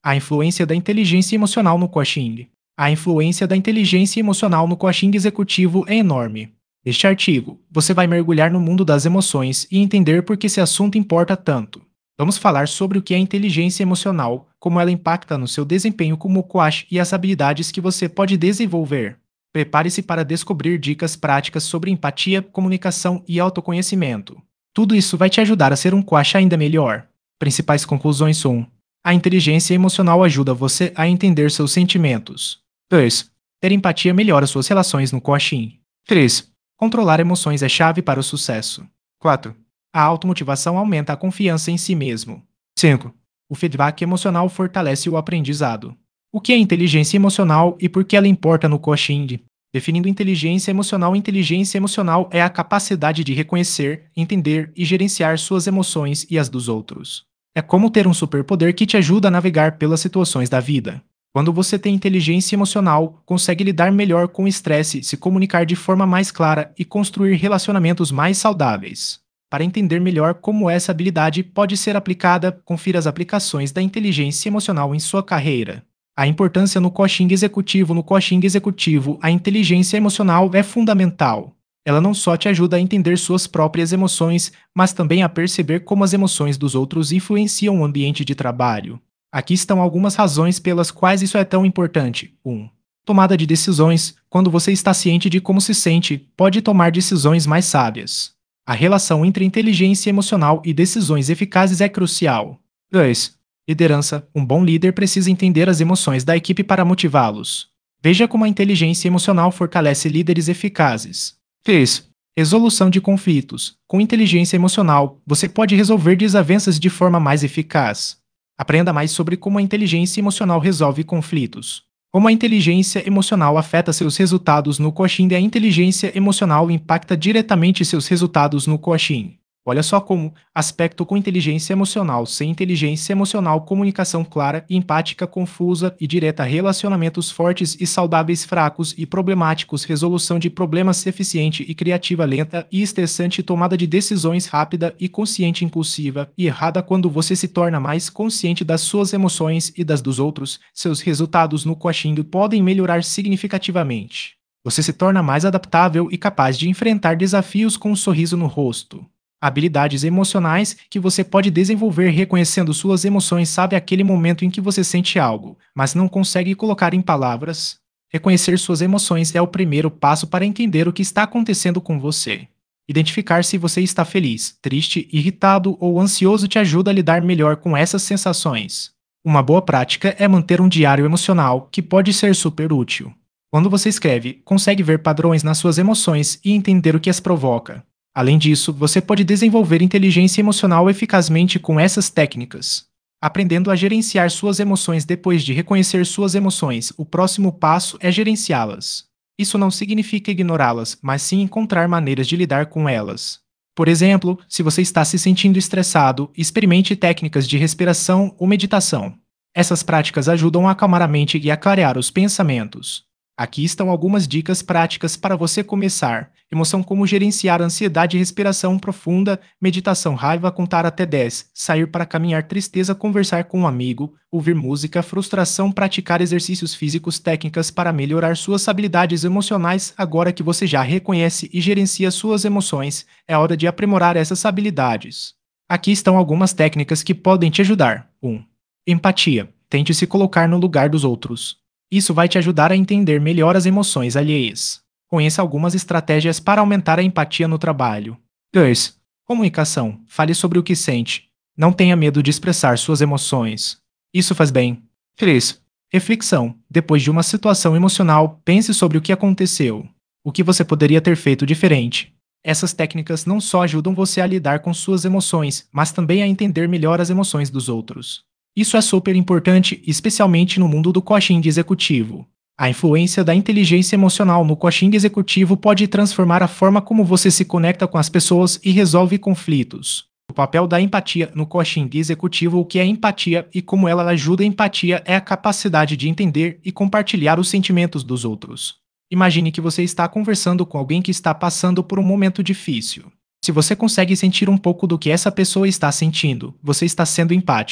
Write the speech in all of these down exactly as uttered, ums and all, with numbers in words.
A influência da inteligência emocional no coaching. A influência da inteligência emocional no coaching executivo é enorme. Neste artigo, você vai mergulhar no mundo das emoções e entender por que esse assunto importa tanto. Vamos falar sobre o que é inteligência emocional, como ela impacta no seu desempenho como coach e as habilidades que você pode desenvolver. Prepare-se para descobrir dicas práticas sobre empatia, comunicação e autoconhecimento. Tudo isso vai te ajudar a ser um coach ainda melhor. Principais conclusões: um. A inteligência emocional ajuda você a entender seus sentimentos. dois. Ter empatia melhora suas relações no coaching. três. Controlar emoções é chave para o sucesso. quatro. A automotivação aumenta a confiança em si mesmo. cinco. O feedback emocional fortalece o aprendizado. O que é inteligência emocional e por que ela importa no coaching? Definindo inteligência emocional, inteligência emocional é a capacidade de reconhecer, entender e gerenciar suas emoções e as dos outros. É como ter um superpoder que te ajuda a navegar pelas situações da vida. Quando você tem inteligência emocional, consegue lidar melhor com o estresse, se comunicar de forma mais clara e construir relacionamentos mais saudáveis. Para entender melhor como essa habilidade pode ser aplicada, confira as aplicações da inteligência emocional em sua carreira. A importância no coaching executivo. No coaching executivo, a inteligência emocional é fundamental. Ela não só te ajuda a entender suas próprias emoções, mas também a perceber como as emoções dos outros influenciam o ambiente de trabalho. Aqui estão algumas razões pelas quais isso é tão importante. um. Tomada de decisões. Quando você está ciente de como se sente, pode tomar decisões mais sábias. A relação entre inteligência emocional e decisões eficazes é crucial. dois. Liderança. Um bom líder precisa entender as emoções da equipe para motivá-los. Veja como a inteligência emocional fortalece líderes eficazes. três. Resolução de conflitos. Com inteligência emocional, você pode resolver desavenças de forma mais eficaz. Aprenda mais sobre como a inteligência emocional resolve conflitos. Como a inteligência emocional afeta seus resultados no coaching. A inteligência emocional impacta diretamente seus resultados no coaching. Olha só como aspecto com inteligência emocional. Sem inteligência emocional, comunicação clara e empática confusa e direta, relacionamentos fortes e saudáveis fracos e problemáticos, resolução de problemas eficiente e criativa lenta e estressante, tomada de decisões rápida e consciente, impulsiva e errada. Quando você se torna mais consciente das suas emoções e das dos outros, seus resultados no coaching podem melhorar significativamente. Você se torna mais adaptável e capaz de enfrentar desafios com um sorriso no rosto. Habilidades emocionais que você pode desenvolver reconhecendo suas emoções. Sabe aquele momento em que você sente algo, mas não consegue colocar em palavras? Reconhecer suas emoções é o primeiro passo para entender o que está acontecendo com você. Identificar se você está feliz, triste, irritado ou ansioso te ajuda a lidar melhor com essas sensações. Uma boa prática é manter um diário emocional, que pode ser super útil. Quando você escreve, consegue ver padrões nas suas emoções e entender o que as provoca. Além disso, você pode desenvolver inteligência emocional eficazmente com essas técnicas. Aprendendo a gerenciar suas emoções. Depois de reconhecer suas emoções, o próximo passo é gerenciá-las. Isso não significa ignorá-las, mas sim encontrar maneiras de lidar com elas. Por exemplo, se você está se sentindo estressado, experimente técnicas de respiração ou meditação. Essas práticas ajudam a acalmar a mente e a clarear os pensamentos. Aqui estão algumas dicas práticas para você começar. Emoção: como gerenciar a ansiedade, respiração profunda, meditação, raiva, contar até dez, sair para caminhar, tristeza, conversar com um amigo, ouvir música, frustração, praticar exercícios físicos, técnicas para melhorar suas habilidades emocionais. Agora que você já reconhece e gerencia suas emoções, é hora de aprimorar essas habilidades. Aqui estão algumas técnicas que podem te ajudar. um. Empatia. Tente se colocar no lugar dos outros. Isso vai te ajudar a entender melhor as emoções alheias. Conheça algumas estratégias para aumentar a empatia no trabalho. dois. Comunicação. Fale sobre o que sente. Não tenha medo de expressar suas emoções. Isso faz bem. três. Reflexão. Depois de uma situação emocional, pense sobre o que aconteceu. O que você poderia ter feito diferente. Essas técnicas não só ajudam você a lidar com suas emoções, mas também a entender melhor as emoções dos outros. Isso é super importante, especialmente no mundo do coaching executivo. A influência da inteligência emocional no coaching executivo pode transformar a forma como você se conecta com as pessoas e resolve conflitos. O papel da empatia no coaching executivo. O que é empatia e como ela ajuda? A empatia é a capacidade de entender e compartilhar os sentimentos dos outros. Imagine que você está conversando com alguém que está passando por um momento difícil. Se você consegue sentir um pouco do que essa pessoa está sentindo, você está sendo empático.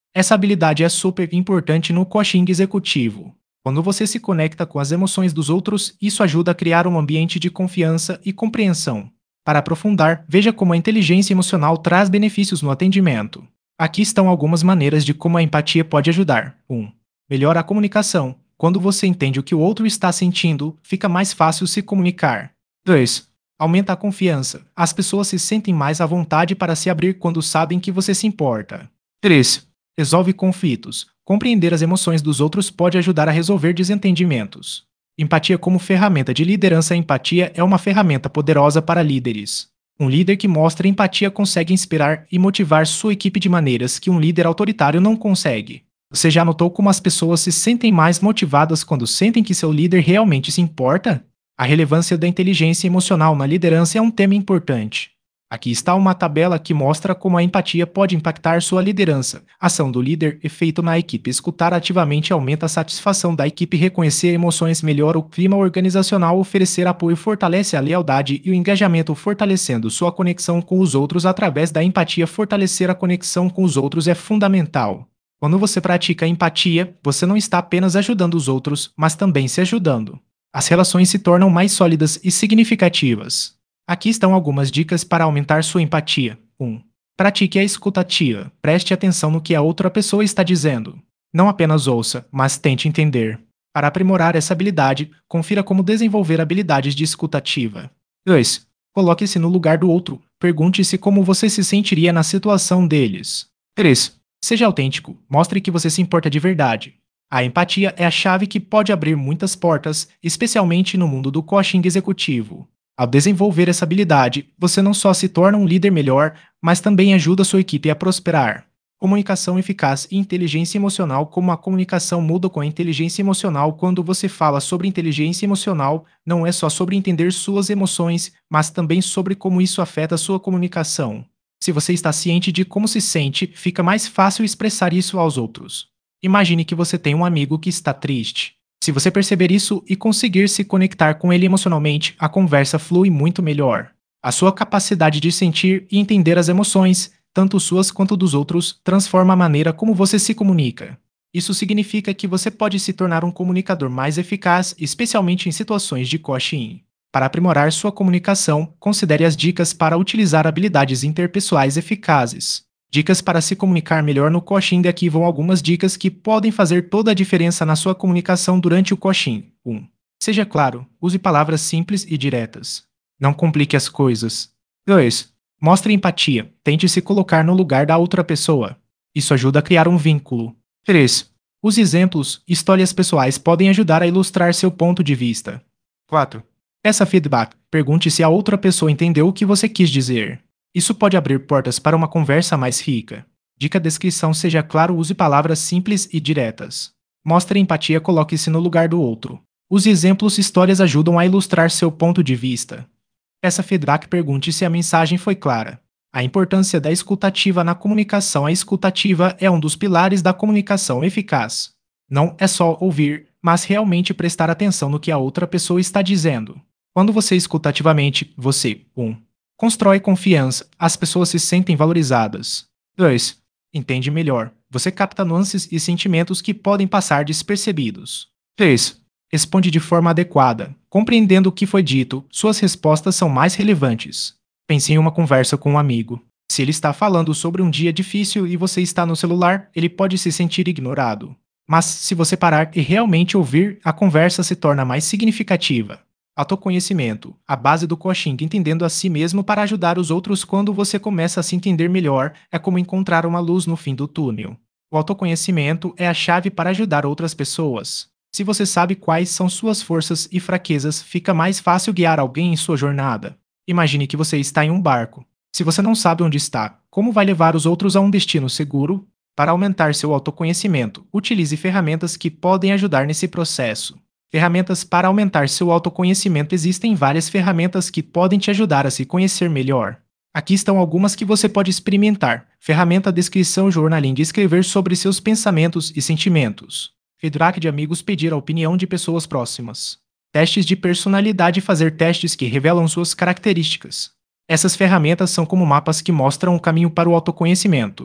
Essa habilidade é super importante no coaching executivo. Quando você se conecta com as emoções dos outros, isso ajuda a criar um ambiente de confiança e compreensão. Para aprofundar, veja como a inteligência emocional traz benefícios no atendimento. Aqui estão algumas maneiras de como a empatia pode ajudar. um. Melhora a comunicação. Quando você entende o que o outro está sentindo, fica mais fácil se comunicar. dois. Aumenta a confiança. As pessoas se sentem mais à vontade para se abrir quando sabem que você se importa. três. Resolve conflitos. Compreender as emoções dos outros pode ajudar a resolver desentendimentos. Empatia como ferramenta de liderança. A empatia é uma ferramenta poderosa para líderes. Um líder que mostra empatia consegue inspirar e motivar sua equipe de maneiras que um líder autoritário não consegue. Você já notou como as pessoas se sentem mais motivadas quando sentem que seu líder realmente se importa? A relevância da inteligência emocional na liderança é um tema importante. Aqui está uma tabela que mostra como a empatia pode impactar sua liderança. Ação do líder, efeito na equipe. Escutar ativamente aumenta a satisfação da equipe, reconhecer emoções melhora o clima organizacional, oferecer apoio fortalece a lealdade e o engajamento, fortalecendo sua conexão com os outros através da empatia. Fortalecer a conexão com os outros é fundamental. Quando você pratica empatia, você não está apenas ajudando os outros, mas também se ajudando. As relações se tornam mais sólidas e significativas. Aqui estão algumas dicas para aumentar sua empatia. um. Pratique a escuta ativa. Preste atenção no que a outra pessoa está dizendo. Não apenas ouça, mas tente entender. Para aprimorar essa habilidade, confira como desenvolver habilidades de escuta ativa. dois. Coloque-se no lugar do outro. Pergunte-se como você se sentiria na situação deles. três. Seja autêntico. Mostre que você se importa de verdade. A empatia é a chave que pode abrir muitas portas, especialmente no mundo do coaching executivo. Ao desenvolver essa habilidade, você não só se torna um líder melhor, mas também ajuda sua equipe a prosperar. Comunicação eficaz e inteligência emocional. Como a comunicação muda com a inteligência emocional. Quando você fala sobre inteligência emocional, não é só sobre entender suas emoções, mas também sobre como isso afeta sua comunicação. Se você está ciente de como se sente, fica mais fácil expressar isso aos outros. Imagine que você tem um amigo que está triste. Se você perceber isso e conseguir se conectar com ele emocionalmente, a conversa flui muito melhor. A sua capacidade de sentir e entender as emoções, tanto suas quanto dos outros, transforma a maneira como você se comunica. Isso significa que você pode se tornar um comunicador mais eficaz, especialmente em situações de coaching. Para aprimorar sua comunicação, considere as dicas para utilizar habilidades interpessoais eficazes. Dicas para se comunicar melhor no coaching. Aqui vão algumas dicas que podem fazer toda a diferença na sua comunicação durante o coaching. um. Seja claro, use palavras simples e diretas. Não complique as coisas. dois. Mostre empatia. Tente se colocar no lugar da outra pessoa. Isso ajuda a criar um vínculo. três. Use exemplos. Histórias pessoais podem ajudar a ilustrar seu ponto de vista. quatro. Peça feedback. Pergunte se a outra pessoa entendeu o que você quis dizer. Isso pode abrir portas para uma conversa mais rica. Dica: descrição. Seja claro, use palavras simples e diretas. Mostre empatia, coloque-se no lugar do outro. Use exemplos, histórias ajudam a ilustrar seu ponto de vista. Peça feedback, pergunte se a mensagem foi clara. A importância da escutativa na comunicação. A escutativa é um dos pilares da comunicação eficaz. Não é só ouvir, mas realmente prestar atenção no que a outra pessoa está dizendo. Quando você escuta ativamente, você um. Constrói confiança. As pessoas se sentem valorizadas. dois. Entende melhor. Você capta nuances e sentimentos que podem passar despercebidos. três. Responde de forma adequada. Compreendendo o que foi dito, suas respostas são mais relevantes. Pense em uma conversa com um amigo. Se ele está falando sobre um dia difícil e você está no celular, ele pode se sentir ignorado. Mas, se você parar e realmente ouvir, a conversa se torna mais significativa. Autoconhecimento, a base do coaching. Entendendo a si mesmo para ajudar os outros. Quando você começa a se entender melhor, é como encontrar uma luz no fim do túnel. O autoconhecimento é a chave para ajudar outras pessoas. Se você sabe quais são suas forças e fraquezas, fica mais fácil guiar alguém em sua jornada. Imagine que você está em um barco. Se você não sabe onde está, como vai levar os outros a um destino seguro? Para aumentar seu autoconhecimento, utilize ferramentas que podem ajudar nesse processo. Ferramentas para aumentar seu autoconhecimento. Existem várias ferramentas que podem te ajudar a se conhecer melhor. Aqui estão algumas que você pode experimentar. Ferramenta Descrição Journaling. Escrever sobre seus pensamentos e sentimentos. Feedback de amigos. Pedir a opinião de pessoas próximas. Testes de personalidade. Fazer testes que revelam suas características. Essas ferramentas são como mapas que mostram o caminho para o autoconhecimento.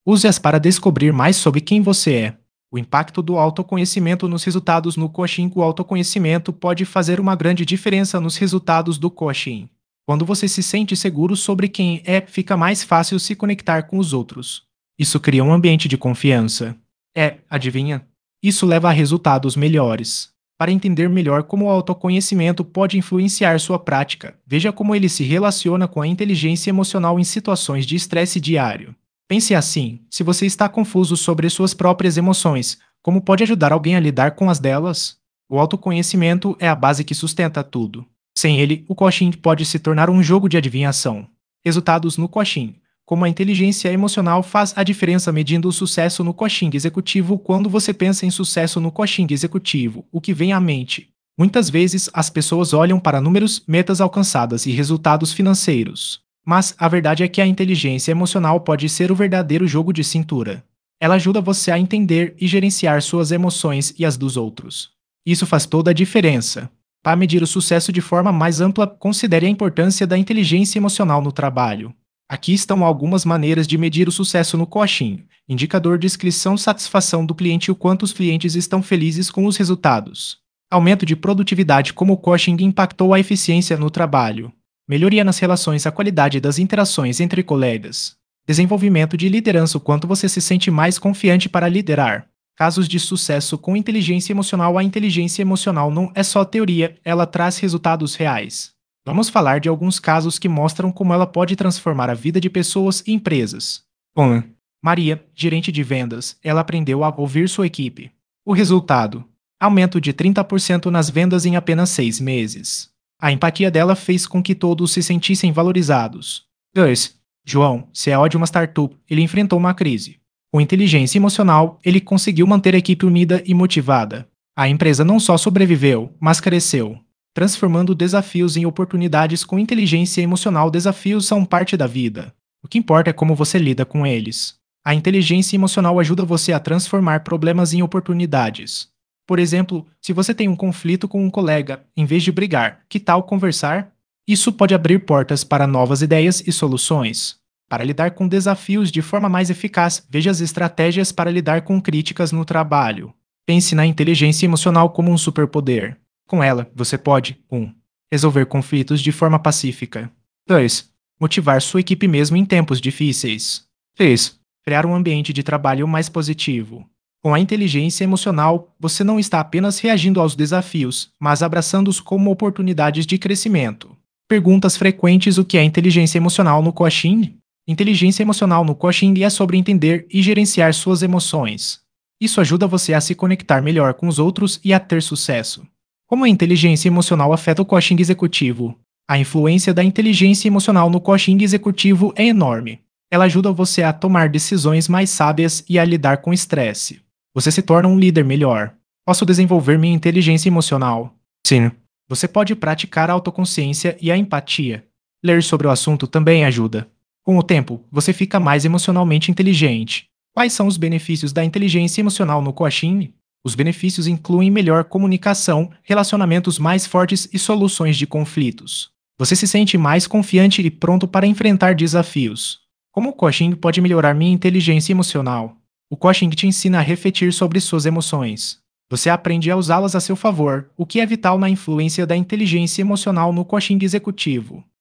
Use-as para descobrir mais sobre quem você é. O impacto do autoconhecimento nos resultados no coaching. O autoconhecimento pode fazer uma grande diferença nos resultados do coaching. Quando você se sente seguro sobre quem é, fica mais fácil se conectar com os outros. Isso cria um ambiente de confiança. É, adivinha? Isso leva a resultados melhores. Para entender melhor como o autoconhecimento pode influenciar sua prática, veja como ele se relaciona com a inteligência emocional em situações de estresse diário. Pense assim: se você está confuso sobre suas próprias emoções, como pode ajudar alguém a lidar com as delas? O autoconhecimento é a base que sustenta tudo. Sem ele, o coaching pode se tornar um jogo de adivinhação. Resultados no coaching. Como a inteligência emocional faz a diferença medindo o sucesso no coaching executivo. Quando você pensa em sucesso no coaching executivo, o que vem à mente? Muitas vezes, as pessoas olham para números, metas alcançadas e resultados financeiros. Mas a verdade é que a inteligência emocional pode ser o verdadeiro jogo de cintura. Ela ajuda você a entender e gerenciar suas emoções e as dos outros. Isso faz toda a diferença. Para medir o sucesso de forma mais ampla, considere a importância da inteligência emocional no trabalho. Aqui estão algumas maneiras de medir o sucesso no coaching. Indicador de inscrição: satisfação do cliente. O quanto os clientes estão felizes com os resultados. Aumento de produtividade: como o coaching impactou a eficiência no trabalho. Melhoria nas relações: a qualidade das interações entre colegas. Desenvolvimento de liderança: o quanto você se sente mais confiante para liderar. Casos de sucesso com inteligência emocional. A inteligência emocional não é só teoria, ela traz resultados reais. Vamos falar de alguns casos que mostram como ela pode transformar a vida de pessoas e empresas. um. Maria, gerente de vendas, ela aprendeu a ouvir sua equipe. O resultado: aumento de trinta por cento nas vendas em apenas seis meses. A empatia dela fez com que todos se sentissem valorizados. dois. João, C E O de uma startup, ele enfrentou uma crise. Com inteligência emocional, ele conseguiu manter a equipe unida e motivada. A empresa não só sobreviveu, mas cresceu, transformando desafios em oportunidades. Com inteligência emocional, desafios são parte da vida. O que importa é como você lida com eles. A inteligência emocional ajuda você a transformar problemas em oportunidades. Por exemplo, se você tem um conflito com um colega, em vez de brigar, que tal conversar? Isso pode abrir portas para novas ideias e soluções. Para lidar com desafios de forma mais eficaz, veja as estratégias para lidar com críticas no trabalho. Pense na inteligência emocional como um superpoder. Com ela, você pode: um. Resolver conflitos de forma pacífica. dois. Motivar sua equipe mesmo em tempos difíceis. três. Criar um ambiente de trabalho mais positivo. Com a inteligência emocional, você não está apenas reagindo aos desafios, mas abraçando-os como oportunidades de crescimento. Perguntas frequentes: o que é inteligência emocional no coaching? Inteligência emocional no coaching é sobre entender e gerenciar suas emoções. Isso ajuda você a se conectar melhor com os outros e a ter sucesso. Como a inteligência emocional afeta o coaching executivo? A influência da inteligência emocional no coaching executivo é enorme. Ela ajuda você a tomar decisões mais sábias e a lidar com estresse. Você se torna um líder melhor. Posso desenvolver minha inteligência emocional? Sim. Você pode praticar a autoconsciência e a empatia. Ler sobre o assunto também ajuda. Com o tempo, você fica mais emocionalmente inteligente. Quais são os benefícios da inteligência emocional no coaching? Os benefícios incluem melhor comunicação, relacionamentos mais fortes e soluções de conflitos. Você se sente mais confiante e pronto para enfrentar desafios. Como o coaching pode melhorar minha inteligência emocional? O coaching te ensina a refletir sobre suas emoções. Você aprende a usá-las a seu favor, o que é vital na influência da inteligência emocional no coaching executivo.